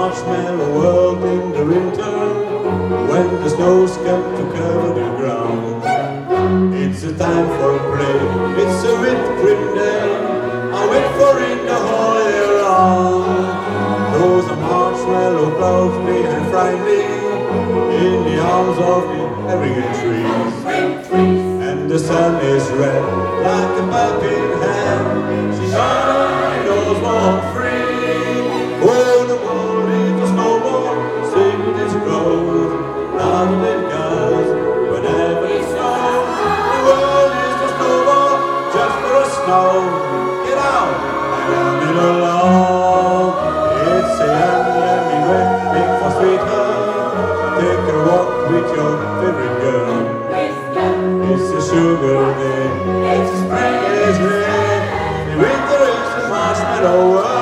marshmallow world in the winter, when the snows come to cover the ground. It's a time for play, it's a whipped day, I wait for it the whole year round. Those are marshmallow clouds behind friendly in the arms of the evergreen trees. And the sun is red like a pumpkin hand, she knows more free. Oh, the world is a snowball, sing this goes, louder than guns whenever it snows. The world is a snowball, just for a snow. Get out and leave it alone. It's a yummy wet for sweetheart. Take a walk with your favorite girl. It's a sugar day, it's a spring, it's rain. The winter is a marshmallow world.